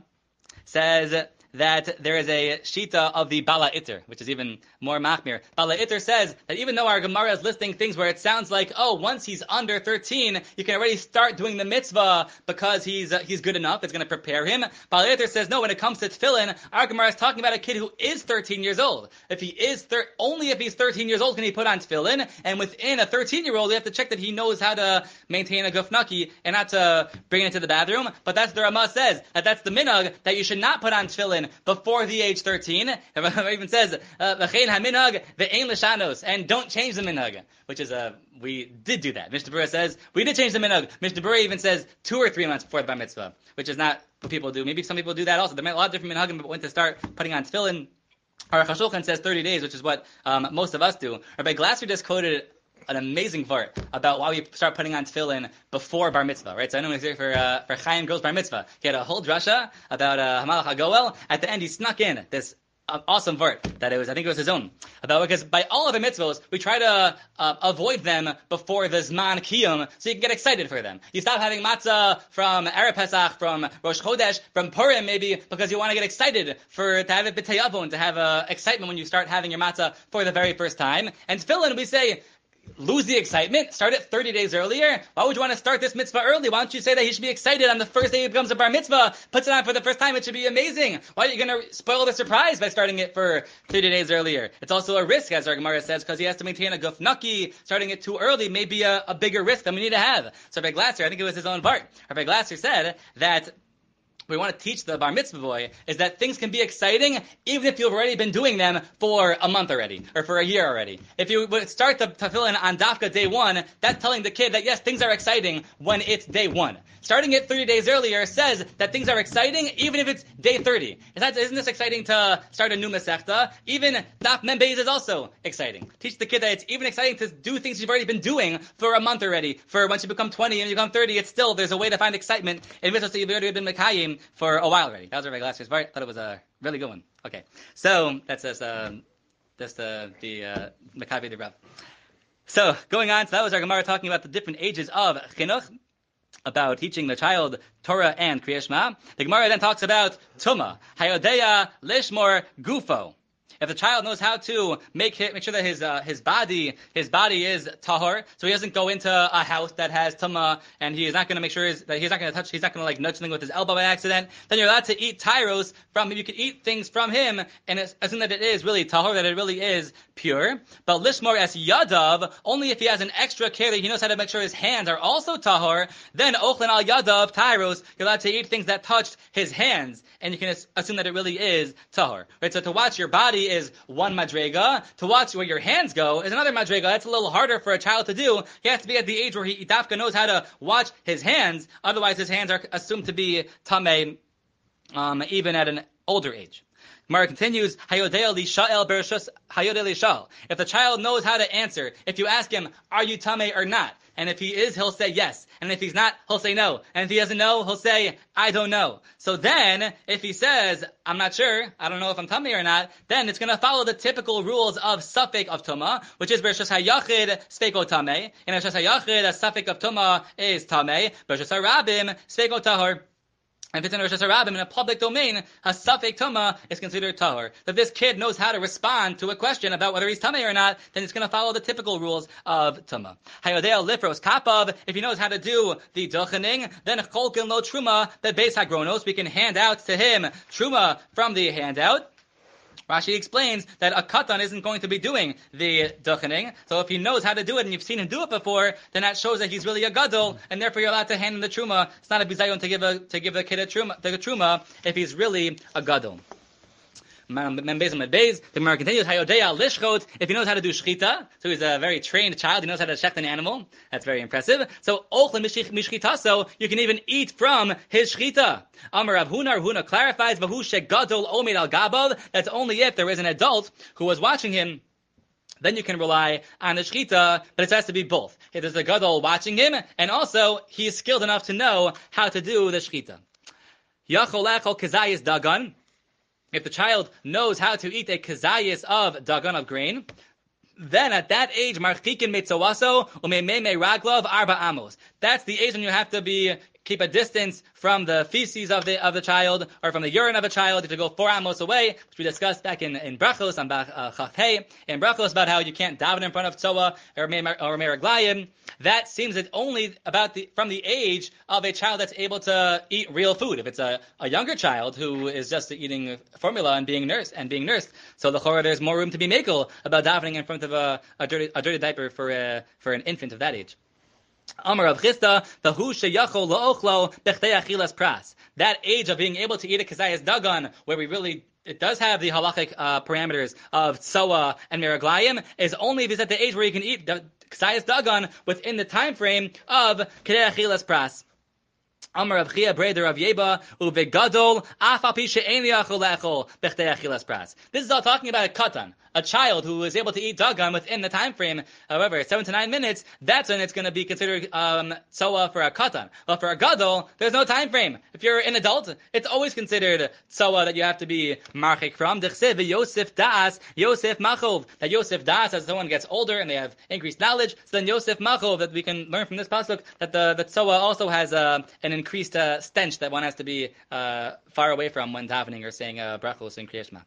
says that there is a shita of the Bala Iter, which is even more machmir. Bala Iter says that even though our Gemara is listing things where it sounds like, once he's under 13, you can already start doing the mitzvah because he's good enough, it's going to prepare him. Bala Iter says, no, when it comes to tefillin, our Gemara is talking about a kid who is 13 years old. If he is only if he's 13 years old can he put on tefillin, and within a 13-year-old, you have to check that he knows how to maintain a gufnaki and not to bring it into the bathroom. But that's the Ramah says, that's the minhag, that you should not put on tefillin before the age 13. It even says, v'chein ha-minhag v'ein l'shanos, and don't change the minhag, which is, we did do that. Mishnah Berurah says, we did change the minhag. Mishnah Berurah even says 2 or 3 months before the bar mitzvah, which is not what people do. Maybe some people do that also. There are a lot of different minhagim, but when to start putting on tefillin, Aruch HaShulchan says 30 days, which is what most of us do. Rabbi Glasser just quoted an amazing vart about why we start putting on tefillin before bar mitzvah, right? So I know he's here for Chaim Girls bar mitzvah. He had a whole drasha about Hamalach HaGoel. At the end, he snuck in this awesome vart that I think it was his own, about because by all other mitzvahs we try to avoid them before the Zman Kiyum, so you can get excited for them. You stop having matzah from Erev Pesach, from Rosh Chodesh, from Purim maybe because you want to get excited to have it b'tei avon, to have excitement when you start having your matzah for the very first time. And tefillin, we say, lose the excitement, start it 30 days earlier. Why would you want to start this mitzvah early? Why don't you say that he should be excited on the first day he becomes a bar mitzvah, puts it on for the first time, it should be amazing. Why are you going to spoil the surprise by starting it for 30 days earlier? It's also a risk, as our Gemara says, because he has to maintain a gufnaki. Starting it too early may be a bigger risk than we need to have. So Rabbi Glasser, I think it was his own part, Rabbi Glasser said that we want to teach the bar mitzvah boy is that things can be exciting even if you've already been doing them for a month already or for a year already. If you would start the tefillin on dafka day 1, that's telling the kid that yes, things are exciting when it's day 1. Starting it 30 days earlier says that things are exciting even if it's day 30. Isn't this exciting to start a new masechta? Even daf mem beis is also exciting. Teach the kid that it's even exciting to do things you've already been doing for a month already. For once you become 20 and you become 30, it's still, there's a way to find excitement in mitzvahs that you've already been mekayim for a while already. That was Rabbi Glasser's part. I thought it was a really good one. Okay, so that's the Mekavi de Rav. So going on, so that was our Gemara talking about the different ages of chinuch, about teaching the child Torah and Kriyas Shema. The Gemara then talks about Tuma, Hayodeya Lishmor Gufo. If the child knows how to make sure that his body is tahor, so he doesn't go into a house that has tuma, and he is not going to make sure that he's not going to like nudge something with his elbow by accident, then you're allowed to eat tyros from him. You can eat things from him, and assume that it is really tahor, that it really is pure. But lishmor as yadav, only if he has an extra care that he knows how to make sure his hands are also tahor, then ochlen al yadav tyros, you're allowed to eat things that touched his hands, and you can assume that it really is tahor. Right? So to watch your body is one madrega. To watch where your hands go is another madrega. That's a little harder for a child to do. He has to be at the age where he dafka knows how to watch his hands. Otherwise, his hands are assumed to be tamei, even at an older age. Gemara continues, if the child knows how to answer, if you ask him, are you tamei or not? And if he is, he'll say yes. And if he's not, he'll say no. And if he doesn't know, he'll say, I don't know. So then, if he says, I'm not sure, I don't know if I'm tamei or not, then it's going to follow the typical rules of safek of tuma, which is Bereshus HaYachid, Sfeiko Tamei. In Bereshus HaYachid, a safek of tuma is tamei. Bereshus HaRabim, Sfeiko Tahor. And if it's in Rosh Hashanah in a public domain, a safek tuma is considered tahor. If this kid knows how to respond to a question about whether he's tamei or not, then it's going to follow the typical rules of tuma. Hayodeo lifros kapav, if he knows how to do the duchening, then cholkin lo truma, that beis hagronos, we can hand out to him truma from the handout. Rashi explains that a katan isn't going to be doing the duchening, so if he knows how to do it and you've seen him do it before, then that shows that he's really a gadol, and therefore you're allowed to hand him the truma. It's not a bizayon to give the kid the truma if he's really a gadol. The Gemara continues, if he knows how to do shchita, so he's a very trained child, he knows how to shecht an animal, that's very impressive. So, so you can even eat from his shchita. Amar Rav Huna clarifies, that's only if there is an adult who was watching him. Then you can rely on the shchita, but it has to be both. There's a gadol watching him, and also he's skilled enough to know how to do the shchita. Yachol echol kazayis dagan. If the child knows how to eat a kazayis of dagan of grain, then at that age, marchikin metzawaso umeimeme raglav arba amos. That's the age when you have to keep a distance from the feces of the child, or from the urine of a child. You have to go 4 amos away, which we discussed back in Brachos, on Chaf Hey, in Brachos, about how you can't daven in front of Tzoa or Meraglayim. That seems that only from the age of a child that's able to eat real food. If it's a younger child who is just eating formula and being nursed, so the chorah, there's more room to be makel about davening in front of a dirty diaper for an infant of that age. Amar Rav Chisda, Vahu sheyachol la'ochlo b'chtei achilas pras. That age of being able to eat a kazayas dagan, where it does have the halachic parameters of tzoa and meraglayim, is only if he's at the age where you can eat the kazayas dagan within the time frame of k'tei achilas pras. Amar Rav Chia Breder Rav Yeba uvegadol afapi she'en liachol le'echol b'chtei achilas pras. This is all talking about a katan, a child who is able to eat dagan within the time frame. However, 7 to 9 minutes, that's when it's going to be considered tzoa for a katan. But for a gadol, there's no time frame. If you're an adult, it's always considered tzoa that you have to be marchik from. D'chsev Yosef das, Yosef machov. That Yosef das, as someone gets older and they have increased knowledge, so then Yosef machov, that we can learn from this pasuk that the tzoa also has an increased stench that one has to be far away from when davening or saying brachos in Kriyas Shema.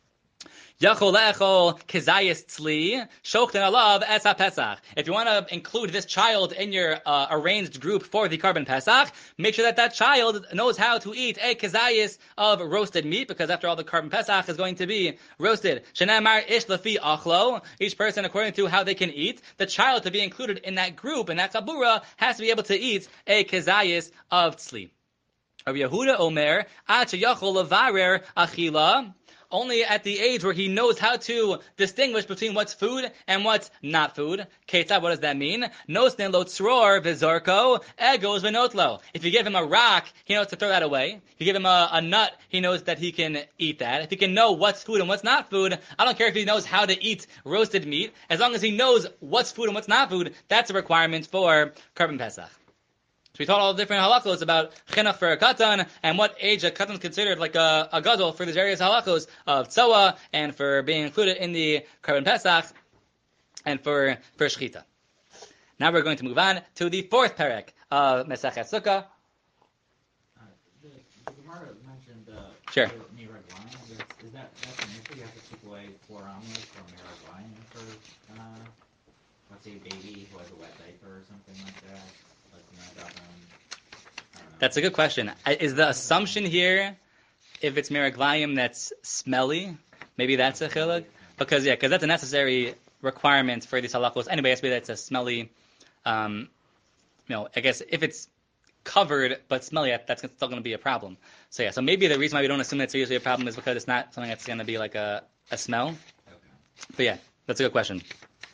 Yachol le'echol kezayis tzli shochten alav es ha-pesach. If you want to include this child in your arranged group for the Karban Pesach, make sure that child knows how to eat a kezayis of roasted meat, because after all, the Karban Pesach is going to be roasted. Shenamar ish lefi achlo. Each person according to how they can eat. The child to be included in that group, in that kabura, has to be able to eat a kezayis of tzli. Rabbi Yehuda Omer, ad sheyachol levarer achila. Only at the age where he knows how to distinguish between what's food and what's not food. Ketzad, what does that mean? Nosnin lo tzror v'zorko, egos v'notlo. If you give him a rock, he knows to throw that away. If you give him a nut, he knows that he can eat that. If he can know what's food and what's not food, I don't care if he knows how to eat roasted meat. As long as he knows what's food and what's not food, that's a requirement for Karban Pesach. So we taught all the different halachos about chinuch for a katan and what age a katan is considered like a gadol for these various halachos of tzoa and for being included in the Karban Pesach and for shchita. Now we're going to move on to the 4th perek of Mesechet Sukkah. The Gemara mentioned Sure. Nirag Meraglayim? Is that's an issue? You have to take away 4 amos from Meraglayim for, let's say, a baby who has a wet diaper or something like that? Like, I don't know. That's a good question. Is the assumption here, if it's meraglayim that's smelly, maybe that's a chiluk? Because that's a necessary requirement for these halachos. Anyway, I suppose that's a smelly, I guess if it's covered but smelly, that's still going to be a problem. So so maybe the reason why we don't assume that's usually a problem is because it's not something that's going to be like a smell. Okay. But that's a good question.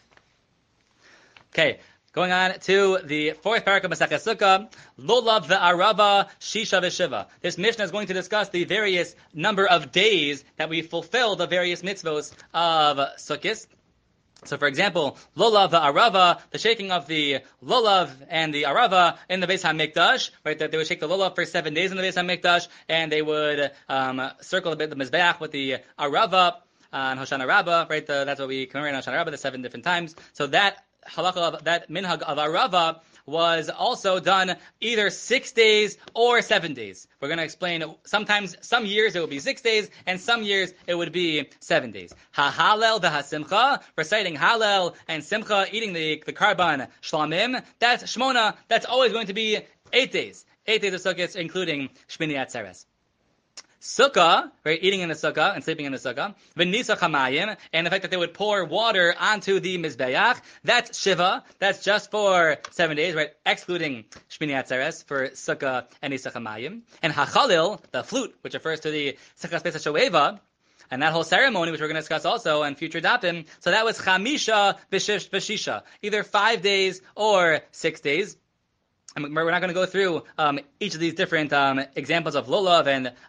Okay, going on to the 4th parak of Masechah Sukkah, Lulav ve'arava shisha v'shiva. This Mishnah is going to discuss the various number of days that we fulfill the various mitzvos of Sukkot. So, for example, lulav ve'arava, the shaking of the lulav and the arava in the Beis HaMikdash, right? That they would shake the lulav for 7 days in the Beis HaMikdash, and they would circle the mizbeach with the arava on Hoshana Rabbah, right? That's what we commemorate on Hoshana Rabbah, the 7 different times. So that halakha of that minhag of arava was also done either 6 days or 7 days. We're going to explain, sometimes, some years it would be 6 days, and some years it would be 7 days. Ha-halel v'ha-simcha, reciting halel and simcha, eating the karban shlamim, that's shmona, that's always going to be 8 days. 8 days of sukkahs, including Shmini Atzeres. Sukkah, right, eating in the sukkah and sleeping in the sukkah, v'nisa chamayim, and the fact that they would pour water onto the mizbeach, that's shiva, that's just for 7 days, right, excluding Shmini Atzeres for sukkah and nisa chamayim, and hachalil, the flute, which refers to the sukkah Pesach Shoeva, and that whole ceremony, which we're going to discuss also in future dapim, so that was chamisha b'shisha, either 5 days or 6 days. We're not going to go through each of these different examples of lulav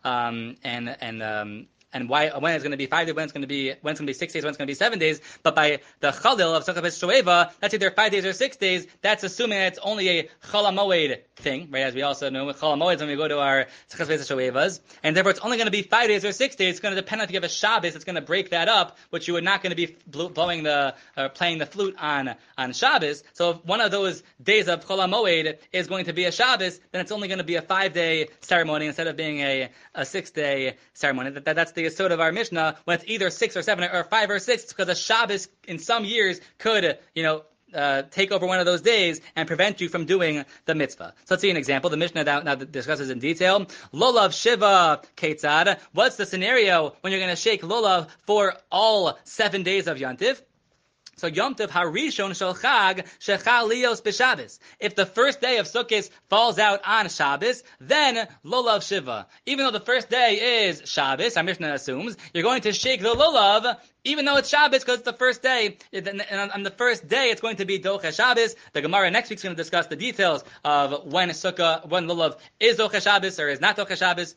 and why when it's going to be 5 days, when it's going to be 6 days, when it's going to be 7 days. But by the chalil of Sukkot Shoeva, that's either 5 days or 6 days. That's assuming that it's only a Chol HaMoed thing, right? As we also know with Chol HaMoed, when we go to our Sukkot Shoevas, and therefore it's only going to be 5 days or 6 days. It's going to depend on if you have a Shabbos. It's going to break that up, which you are not going to be blowing playing the flute on Shabbos. So if one of those days of Chol HaMoed is going to be a Shabbos, then it's only going to be a 5-day ceremony instead of being a 6-day ceremony. That's the sort of our Mishnah, when it's either 6 or 7 or 5 or 6, it's because a Shabbos in some years could, take over one of those days and prevent you from doing the mitzvah. So let's see an example. The Mishnah now discusses in detail. Lulav Shiva Ketzad. What's the scenario when you're going to shake lulav for all 7 days of Yontif? So Yom Tov Harishon Shel Chag Shechal Lios B'Shabbos. If the first day of Sukkot falls out on Shabbos, then Lulav Shiva. Even though the first day is Shabbos, our Mishnah assumes, you're going to shake the Lulav, even though it's Shabbos, because it's the first day. And on the first day, it's going to be Doche Shabbos. The Gemara next week is going to discuss the details of when Lulav is Doche Shabbos or is not Doche Shabbos.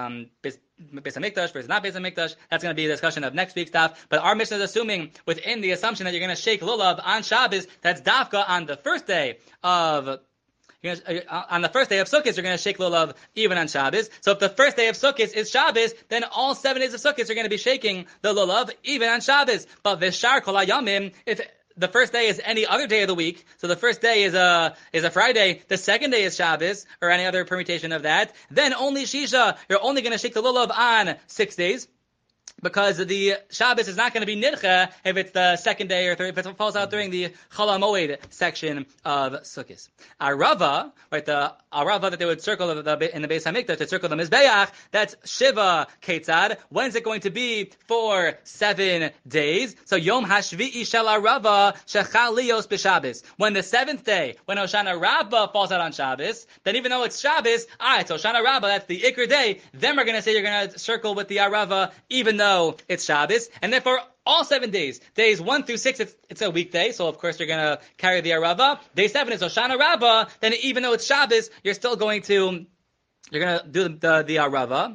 Beis HaMikdash versus not Beis HaMikdash. That's going to be a discussion of next week's daf. But our Mishnah is assuming within the assumption that you're going to shake lulav on Shabbos, that's dafka on the first day of Sukkot, you're going to shake lulav even on Shabbos. So if the first day of Sukkot is Shabbos, then all 7 days of Sukkot you're going to be shaking the lulav even on Shabbos. But v'shar kol hayamim, if the first day is any other day of the week, so the first day is a Friday, the second day is Shabbos, or any other permutation of that, then only Shisha, you're only going to shake the lulav on 6 days, because the Shabbos is not going to be nidcha if it's the second day or third, if it falls out during the Chol HaMoed section of Sukkot. Arava, right, the Arava that they would circle in the Beis HaMikdash, to circle the Mizbeach, that's Shiva Ketzad. When is it going to be? For 7 days. So Yom HaShvi'i Shel Arava Shechal Lios B'Shabbos. When the 7th day, when Hoshana Rabbah falls out on Shabbos, then even though it's Shabbos, it's Hoshana Rabbah, that's the Iker day, then we're going to say you're going to circle with the Arava, even though it's Shabbos, and therefore all 7 days, days 1 through 6, it's a weekday, so of course you're going to carry the Arava. Day 7 is Hoshana Rabbah, then even though it's Shabbos, you're going to do the Arava.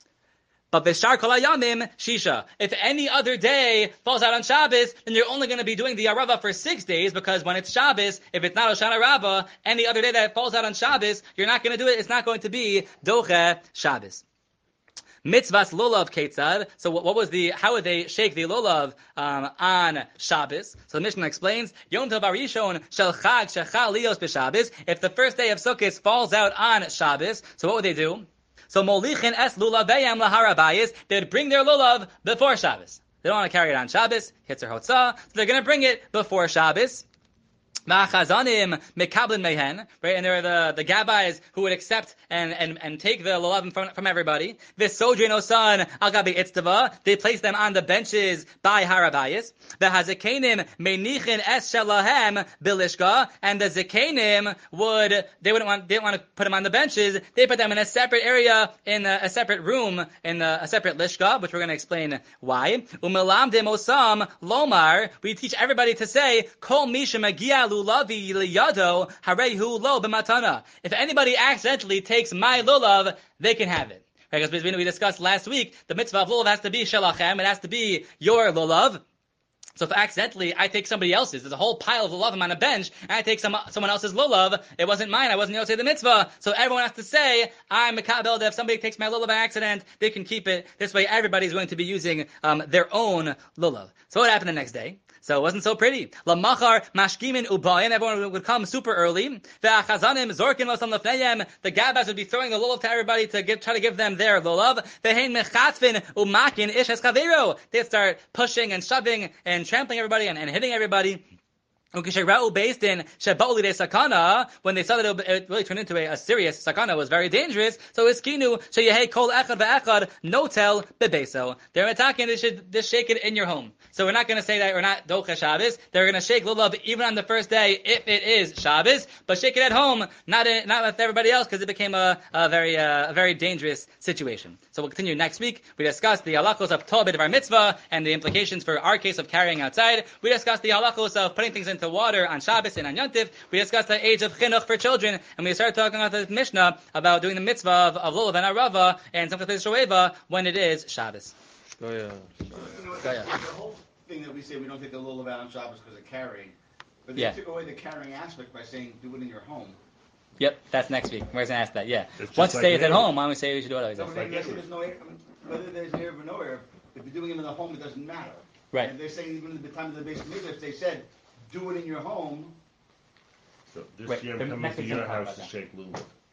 But V'shar Kol Hayamim Shisha. If any other day falls out on Shabbos, then you're only going to be doing the Arava for 6 days, because when it's Shabbos, if it's not Hoshana Rabbah, any other day that falls out on Shabbos, you're not going to do it. It's not going to be Doche Shabbos. Mitzvahs lulav ketzad. So how would they shake the lulav on Shabbos? So the Mishnah explains, Yom Tov Harishon Shel Chag Shechal Lios B'Shabbos. If the first day of Sukkot falls out on Shabbos, so what would they do? So molichin es lulavayam laharabayis. They'd bring their lulav before Shabbos. They don't want to carry it on Shabbos. Hitzer Hotzah. So they're going to bring it before Shabbos. Ma'achazanim mekablin mehen, right? And there are the gabbais who would accept and take the lulav from everybody. V'sodrin osan al gabi itztava. They place them on the benches by harabayis. The hazakenim menichin es shalahem bilishka, and the zakenim didn't want to put them on the benches. They put them in a separate area, in a separate room, in a separate lishka, which we're going to explain why. Umelamdim osam lomar. We teach everybody to say kol misha magia lulavi liyado harehu lo b'matana. If anybody accidentally takes my lulav, they can have it. Right? Because we discussed last week, the mitzvah of lulav has to be shelachem. It has to be your lulav. So if accidentally I take somebody else's, there's a whole pile of lulavim on a bench, and I take someone else's lulav, it wasn't mine, I wasn't Yosei the mitzvah, so everyone has to say, I'm Mekabel, that if somebody takes my lulav by accident, they can keep it. This way everybody's going to be using their own lulav. So what happened the next day? So it wasn't so pretty. Lamachar mashkimin ubayin. Everyone would come super early. Ve'achazanim zorkin losam lefneyem. The gabbas would be throwing the lulav to everybody to try to give them their lulav. Ve'hein mechatfin umakin ish eschaveiro. They'd start pushing and shoving and trampling everybody and hitting everybody. When they saw that it really turned into a serious sakana, was very dangerous, so iskinu sheyehei kol echad ve'echad notel bebeso. They're attacking, they should just shake it in your home. So we're not going to say that we're not docha Shabbos. They're going to shake lulav even on the first day if it is Shabbos, but shake it at home, not with everybody else, because it became a very dangerous situation. So we'll continue next week. We discuss the halachos of Tov B'Dvar Mitzvah and the implications for our case of carrying outside. We discuss the halachos of putting things into water on Shabbos and on Yontif. We discussed the age of chinuch for children, and we started talking about the Mishnah about doing the mitzvah of lulav and arava and some shoeva when it is Shabbos. Oh, yeah. The whole thing that we say we don't take the lulav out on Shabbos because of carrying, but they took away the carrying aspect by saying do it in your home. Yep, that's next week. We're going to ask that. Yeah. It's Once just stay like at home, why don't we say we should do it always? So there's no whether there's an Erev or no Erev, if you're doing it in the home, it doesn't matter. Right. And they're saying even at the time of the base Mikdash, they said do it in your home. So this Wait, year the I'm coming next to week's your gonna talk house about to shake lulav.